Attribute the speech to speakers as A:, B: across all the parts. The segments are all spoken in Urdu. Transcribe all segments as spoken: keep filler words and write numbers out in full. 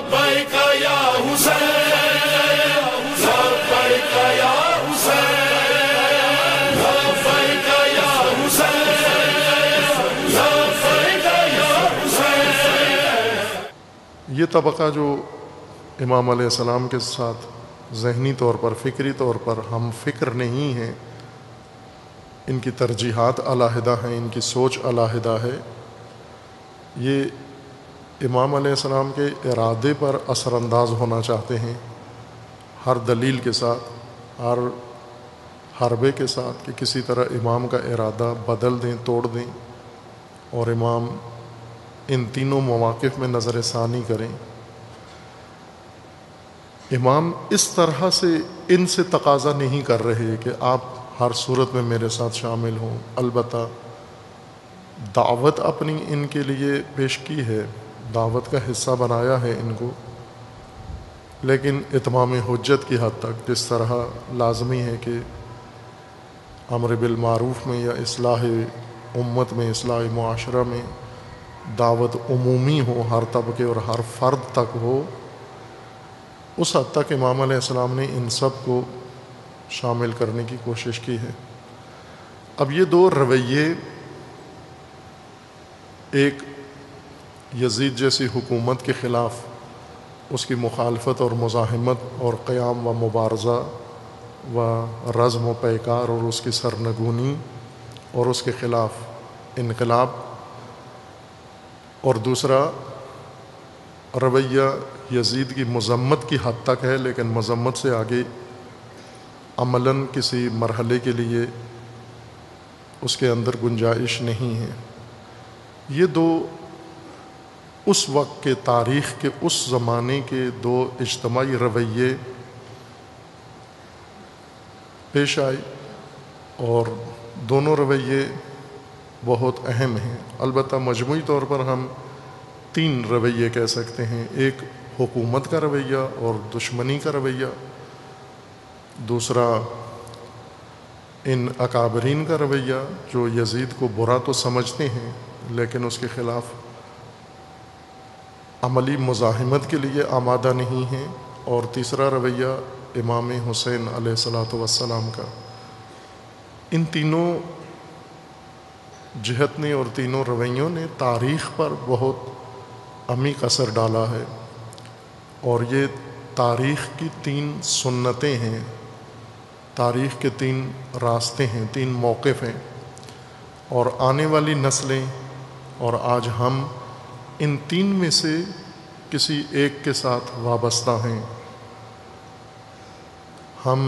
A: لبیک یا حسین لبیک یا حسین لبیک یا حسین لبیک یا حسین۔
B: یہ طبقہ جو امام علیہ السلام کے ساتھ ذہنی طور پر فکری طور پر ہم فکر نہیں ہیں، ان کی ترجیحات علیحدہ ہیں، ان کی سوچ علیحدہ ہے، یہ امام علیہ السلام کے ارادے پر اثر انداز ہونا چاہتے ہیں، ہر دلیل کے ساتھ، ہر حربے کے ساتھ، کہ کسی طرح امام کا ارادہ بدل دیں، توڑ دیں، اور امام ان تینوں مواقف میں نظر ثانی کریں۔ امام اس طرح سے ان سے تقاضا نہیں کر رہے کہ آپ ہر صورت میں میرے ساتھ شامل ہوں، البتہ دعوت اپنی ان کے لیے پیش کی ہے، دعوت کا حصہ بنایا ہے ان کو، لیکن اتمام حجت کی حد تک، جس طرح لازمی ہے کہ امر بالمعروف میں یا اصلاح امت میں، اصلاح معاشرہ میں دعوت عمومی ہو، ہر طبقے اور ہر فرد تک ہو، اس حد تک امام علیہ السلام نے ان سب کو شامل کرنے کی کوشش کی ہے۔ اب یہ دو رویے، ایک یزید جیسی حکومت کے خلاف اس کی مخالفت اور مزاحمت اور قیام و مبارزہ و رزم و پیکار اور اس کی سرنگونی اور اس کے خلاف انقلاب، اور دوسرا رویہ یزید کی مذمت کی حد تک ہے، لیکن مذمت سے آگے عملاً کسی مرحلے کے لیے اس کے اندر گنجائش نہیں ہے۔ یہ دو اس وقت کے تاریخ کے اس زمانے کے دو اجتماعی رویے پیش آئے، اور دونوں رویے بہت اہم ہیں۔ البتہ مجموعی طور پر ہم تین رویے کہہ سکتے ہیں، ایک حکومت کا رویہ اور دشمنی کا رویہ، دوسرا ان اکابرین کا رویہ جو یزید کو برا تو سمجھتے ہیں لیکن اس کے خلاف عملی مزاحمت کے لیے آمادہ نہیں ہیں، اور تیسرا رویہ امام حسین علیہ الصلاۃ والسلام کا۔ ان تینوں جہت نے اور تینوں رویوں نے تاریخ پر بہت عمیق اثر ڈالا ہے، اور یہ تاریخ کی تین سنتیں ہیں، تاریخ کے تین راستے ہیں، تین موقف ہیں، اور آنے والی نسلیں اور آج ہم ان تین میں سے کسی ایک کے ساتھ وابستہ ہیں۔ ہم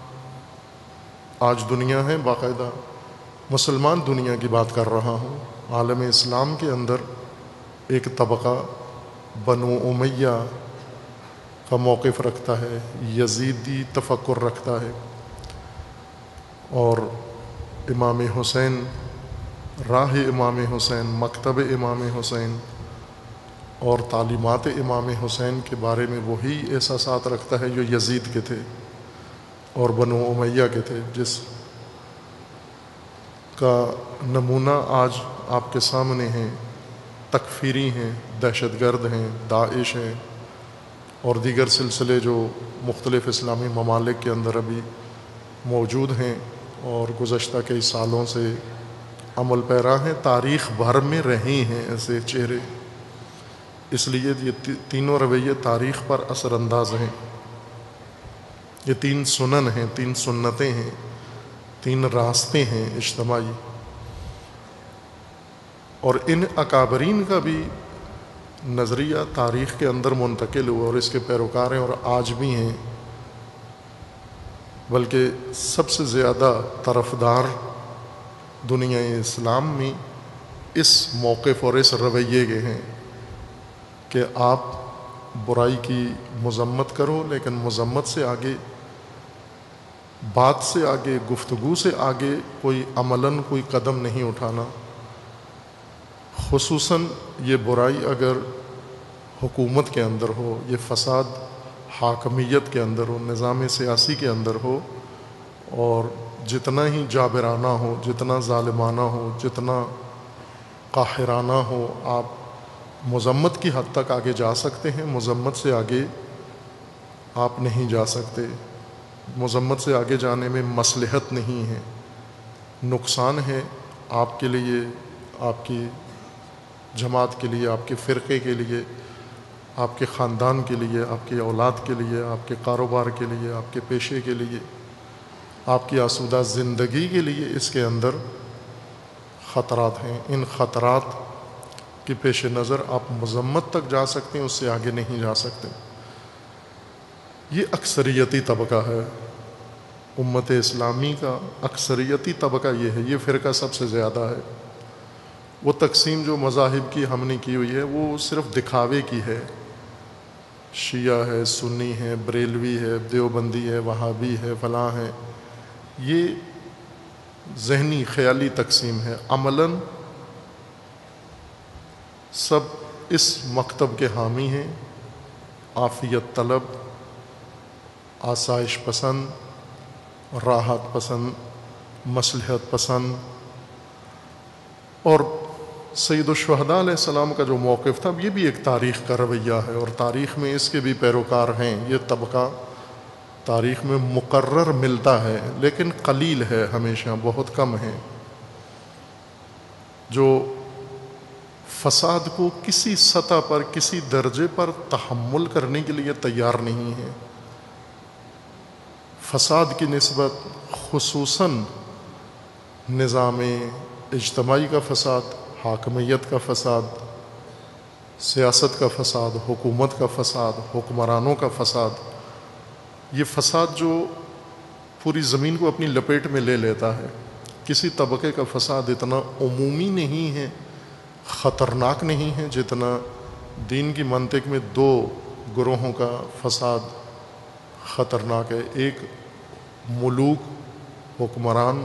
B: آج دنیا ہے، باقاعدہ مسلمان دنیا کی بات کر رہا ہوں، عالم اسلام کے اندر ایک طبقہ بنو امیہ کا موقف رکھتا ہے، یزیدی تفکر رکھتا ہے، اور امام حسین، راہ امام حسین، مکتب امام حسین اور تعلیمات امام حسین کے بارے میں وہی احساسات رکھتا ہے جو یزید کے تھے اور بنو امیہ کے تھے، جس کا نمونہ آج آپ کے سامنے ہیں، تکفیری ہیں، دہشت گرد ہیں، داعش ہیں، اور دیگر سلسلے جو مختلف اسلامی ممالک کے اندر ابھی موجود ہیں اور گزشتہ کئی سالوں سے عمل پیرا ہیں، تاریخ بھر میں رہے ہیں ایسے چہرے۔ اس لیے یہ تینوں رویے تاریخ پر اثر انداز ہیں، یہ تین سنن ہیں، تین سنتیں ہیں، تین راستے ہیں اجتماعی، اور ان اکابرین کا بھی نظریہ تاریخ کے اندر منتقل ہوا اور اس کے پیروکار ہیں اور آج بھی ہیں، بلکہ سب سے زیادہ طرفدار دنیا اسلام میں اس موقف اور اس رویے کے ہیں کہ آپ برائی کی مذمت کرو، لیکن مذمت سے آگے، بات سے آگے، گفتگو سے آگے کوئی عملاً کوئی قدم نہیں اٹھانا، خصوصاً یہ برائی اگر حکومت کے اندر ہو، یہ فساد حاکمیت کے اندر ہو، نظام سیاسی کے اندر ہو، اور جتنا ہی جابرانہ ہو، جتنا ظالمانہ ہو، جتنا قاہرانہ ہو، آپ مذمت کی حد تک آگے جا سکتے ہیں، مذمت سے آگے آپ نہیں جا سکتے۔ مذمت سے آگے جانے میں مصلحت نہیں ہے، نقصان ہے آپ کے لیے، آپ کی جماعت کے لیے، آپ کے فرقے کے لیے، آپ کے خاندان کے لیے، آپ کی اولاد کے لیے، آپ کے کاروبار کے لیے، آپ کے پیشے کے لیے، آپ کی آسودہ زندگی کے لیے اس کے اندر خطرات ہیں۔ ان خطرات کے پیش نظر آپ مذمت تک جا سکتے ہیں، اس سے آگے نہیں جا سکتے۔ یہ اکثریتی طبقہ ہے، امت اسلامی کا اکثریتی طبقہ یہ ہے، یہ فرقہ سب سے زیادہ ہے۔ وہ تقسیم جو مذاہب کی ہم نے کی ہوئی ہے وہ صرف دکھاوے کی ہے، شیعہ ہے، سنی ہے، بریلوی ہے، دیوبندی ہے، وہابی ہے، فلاں ہے، یہ ذہنی خیالی تقسیم ہے۔ عملاً سب اس مکتب کے حامی ہیں، عافیت طلب، آسائش پسند، راحت پسند، مصلحت پسند۔ اور سید الشہداء علیہ السلام کا جو موقف تھا یہ بھی ایک تاریخ کا رویہ ہے، اور تاریخ میں اس کے بھی پیروکار ہیں۔ یہ طبقہ تاریخ میں مقرر ملتا ہے لیکن قلیل ہے، ہمیشہ بہت کم ہے، جو فساد کو کسی سطح پر، کسی درجے پر تحمل کرنے کے لیے تیار نہیں ہے۔ فساد کی نسبت خصوصاً نظام اجتماعی کا فساد، حاکمیت کا فساد، سیاست کا فساد، حکومت کا فساد، حکمرانوں کا فساد، یہ فساد جو پوری زمین کو اپنی لپیٹ میں لے لیتا ہے۔ کسی طبقے کا فساد اتنا عمومی نہیں ہے، خطرناک نہیں ہے جتنا دین کی منطق میں دو گروہوں کا فساد خطرناک ہے۔ ایک ملوک، حکمران،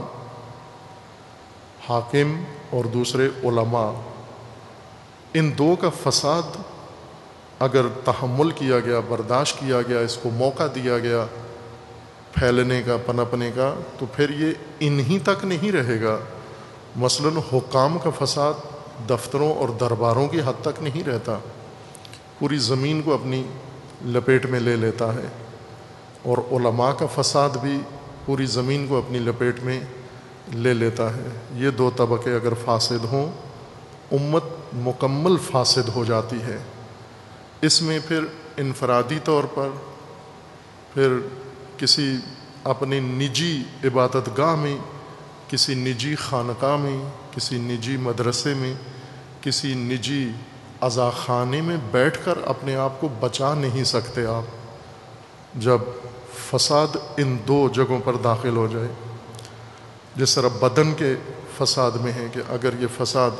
B: حاکم، اور دوسرے علماء۔ ان دو کا فساد اگر تحمل کیا گیا، برداشت کیا گیا، اس کو موقع دیا گیا پھیلنے کا، پنپنے کا، تو پھر یہ انہی تک نہیں رہے گا۔ مثلاً حکام کا فساد دفتروں اور درباروں کی حد تک نہیں رہتا، پوری زمین کو اپنی لپیٹ میں لے لیتا ہے۔ اور علماء کا فساد بھی پوری زمین کو اپنی لپیٹ میں لے لیتا ہے۔ یہ دو طبقے اگر فاسد ہوں، امت مکمل فاسد ہو جاتی ہے۔ اس میں پھر انفرادی طور پر، پھر کسی اپنے نجی عبادت گاہ میں، کسی نجی خانقاہ میں، کسی نجی مدرسے میں، کسی نجی عزاخانے میں بیٹھ کر اپنے آپ کو بچا نہیں سکتے آپ، جب فساد ان دو جگہوں پر داخل ہو جائے۔ جس طرح بدن کے فساد میں ہے کہ اگر یہ فساد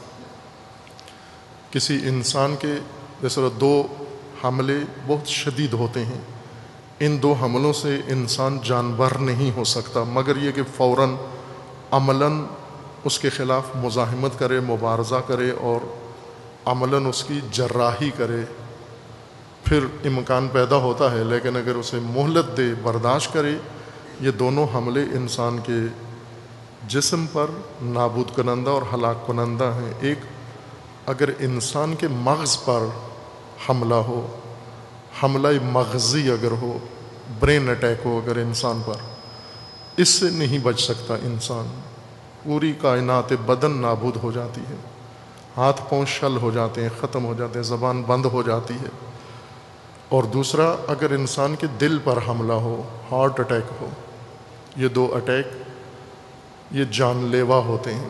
B: کسی انسان کے، جس طرح دو حملے بہت شدید ہوتے ہیں، ان دو حملوں سے انسان جانبر نہیں ہو سکتا، مگر یہ کہ فوراً عملاً اس کے خلاف مزاحمت کرے، مبارزہ کرے اور عملاً اس کی جراحی کرے، پھر امکان پیدا ہوتا ہے۔ لیکن اگر اسے مہلت دے، برداشت کرے، یہ دونوں حملے انسان کے جسم پر نابود کنندہ اور ہلاک کنندہ ہیں۔ ایک اگر انسان کے مغز پر حملہ ہو، حملہ مغزی اگر ہو، برین اٹیک ہو اگر انسان پر، اس سے نہیں بچ سکتا انسان، پوری کائنات بدن نابود ہو جاتی ہے، ہاتھ پاؤں شل ہو جاتے ہیں، ختم ہو جاتے ہیں، زبان بند ہو جاتی ہے۔ اور دوسرا اگر انسان کے دل پر حملہ ہو، ہارٹ اٹیک ہو، یہ دو اٹیک یہ جان لیوا ہوتے ہیں،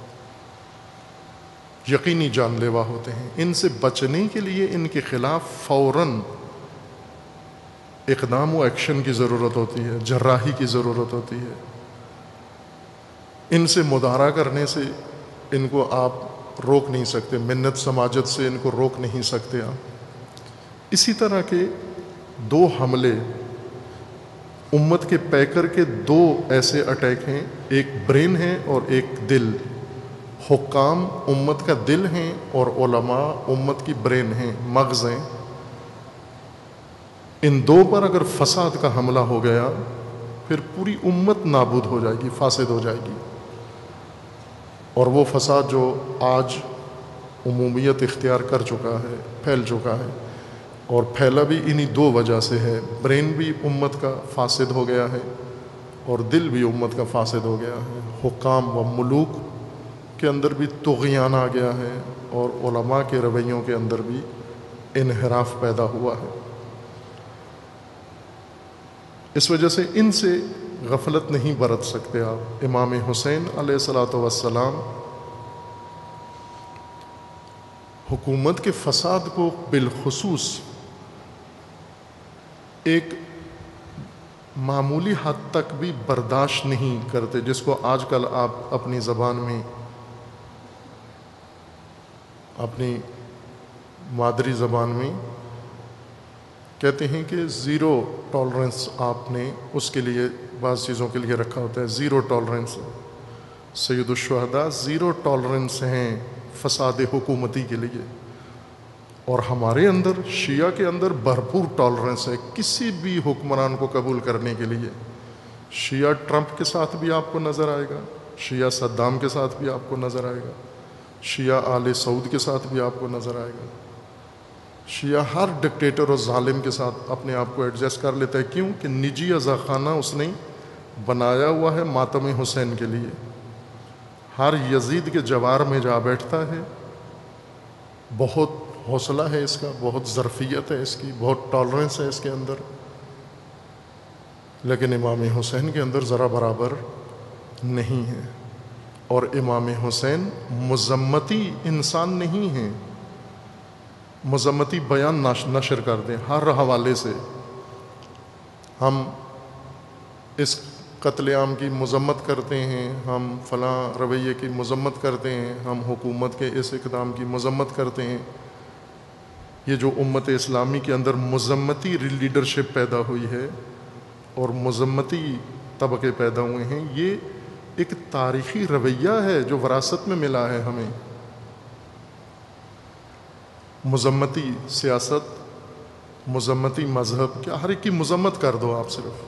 B: یقینی جان لیوا ہوتے ہیں۔ ان سے بچنے کے لیے ان کے خلاف فوراً اقدام و ایکشن کی ضرورت ہوتی ہے، جراحی کی ضرورت ہوتی ہے۔ ان سے مدارا کرنے سے ان کو آپ روک نہیں سکتے، منت سماجت سے ان کو روک نہیں سکتے آپ۔ اسی طرح کے دو حملے امت کے پیکر کے دو ایسے اٹیک ہیں، ایک برین ہے اور ایک دل۔ حکام امت کا دل ہیں اور علماء امت کی برین ہیں، مغز ہیں۔ ان دو پر اگر فساد کا حملہ ہو گیا پھر پوری امت نابود ہو جائے گی، فاسد ہو جائے گی۔ اور وہ فساد جو آج عمومیت اختیار کر چکا ہے، پھیل چکا ہے، اور پھیلا بھی انہی دو وجہ سے ہے۔ برین بھی امت کا فاسد ہو گیا ہے اور دل بھی امت کا فاسد ہو گیا ہے۔ حکام و ملوک کے اندر بھی طغیان آ گیا ہے اور علماء کے رویوں کے اندر بھی انحراف پیدا ہوا ہے۔ اس وجہ سے ان سے غفلت نہیں برت سکتے آپ۔ امام حسین علیہ الصلاۃ والسلام حکومت کے فساد کو بالخصوص ایک معمولی حد تک بھی برداشت نہیں کرتے، جس کو آج کل آپ اپنی زبان میں، اپنی مادری زبان میں کہتے ہیں کہ زیرو ٹالرنس آپ نے اس کے لیے بعض چیزوں کے لیے رکھا ہوتا ہے۔ زیرو ٹالرنس، سید الشہداء زیرو ٹالرنس ہیں فساد حکومتی کے لیے، اور ہمارے اندر شیعہ کے اندر بھرپور ٹالرنس ہے کسی بھی حکمران کو قبول کرنے کے لیے۔ شیعہ ٹرمپ کے ساتھ بھی آپ کو نظر آئے گا، شیعہ صدام کے ساتھ بھی آپ کو نظر آئے گا، شیعہ آل سعود کے ساتھ بھی آپ کو نظر آئے گا۔ شیعہ ہر ڈکٹیٹر اور ظالم کے ساتھ اپنے آپ کو ایڈجسٹ کر لیتا ہے، کیوں کہ نجی عزاخانہ اس نے بنایا ہوا ہے ماتم حسین کے لیے۔ ہر یزید کے جوار میں جا بیٹھتا ہے، بہت حوصلہ ہے اس کا، بہت ظرفیت ہے اس کی، بہت ٹالرنس ہے اس کے اندر، لیکن امام حسین کے اندر ذرا برابر نہیں ہے۔ اور امام حسین مذمتی انسان نہیں ہیں، مذمتی بیان نشر کر دیں ہر حوالے سے۔ ہم اس قتل عام کی مذمت کرتے ہیں، ہم فلاں رویے کی مذمت کرتے ہیں، ہم حکومت کے اس اقدام کی مذمت کرتے ہیں۔ یہ جو امت اسلامی کے اندر مذمتی لیڈرشپ پیدا ہوئی ہے اور مذمتی طبقے پیدا ہوئے ہیں، یہ ایک تاریخی رویہ ہے جو وراثت میں ملا ہے ہمیں۔ مذمتی سیاست، مذمتی مذہب، کیا ہر ایک کی مذمت کر دو آپ، صرف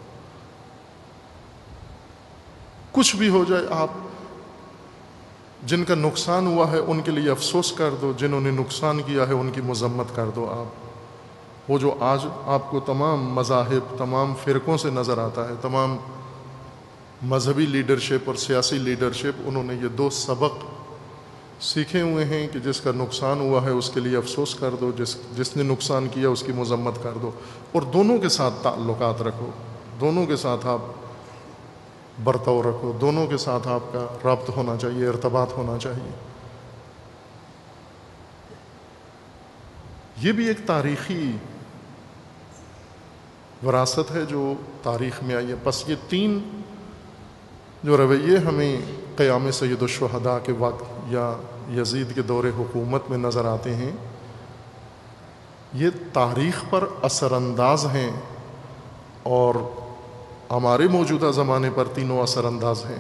B: کچھ بھی ہو جائے آپ، جن کا نقصان ہوا ہے ان کے لیے افسوس کر دو، جنہوں نے نقصان کیا ہے ان کی مذمت کر دو آپ۔ وہ جو آج آپ کو تمام مذاہب، تمام فرقوں سے نظر آتا ہے، تمام مذہبی لیڈرشپ اور سیاسی لیڈرشپ، انہوں نے یہ دو سبق سیکھے ہوئے ہیں کہ جس کا نقصان ہوا ہے اس کے لیے افسوس کر دو، جس جس نے نقصان کیا اس کی مذمت کر دو، اور دونوں کے ساتھ تعلقات رکھو، دونوں کے ساتھ آپ برتاؤ رکھو، دونوں کے ساتھ آپ کا رابط ہونا چاہیے، ارتباط ہونا چاہیے۔ یہ بھی ایک تاریخی وراثت ہے جو تاریخ میں آئی ہے۔ بس یہ تین جو رویے ہمیں قیام سید الشہداء کے وقت یا یزید کے دور حکومت میں نظر آتے ہیں، یہ تاریخ پر اثر انداز ہیں اور ہمارے موجودہ زمانے پر تینوں اثر انداز ہیں۔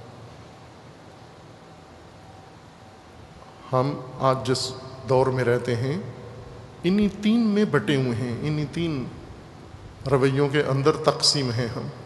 B: ہم آج جس دور میں رہتے ہیں انہی تین میں بٹے ہوئے ہیں، انہی تین رویوں کے اندر تقسیم ہیں ہم۔